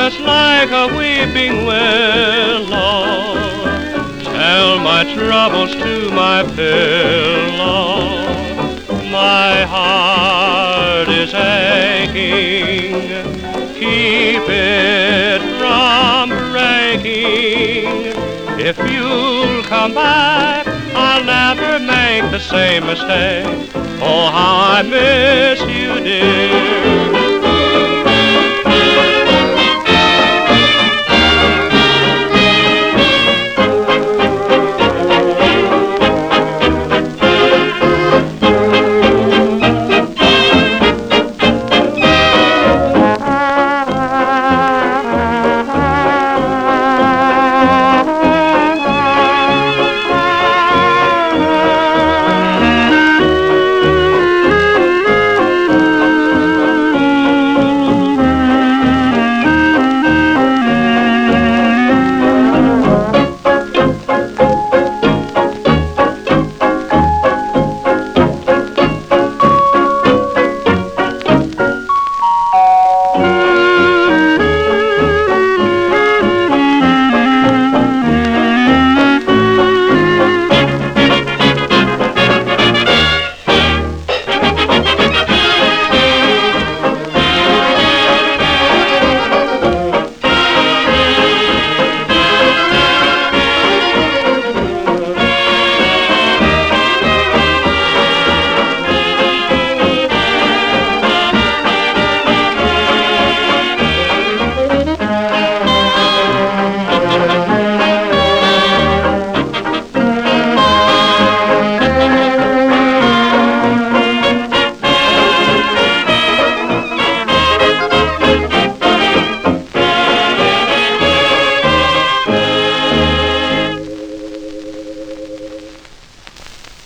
just like a weeping willow. Tell my troubles to my pillow. My heart is aching. Keep it from breaking. If you'll come back, I'll never make the same mistake. Oh, how I miss you, dear.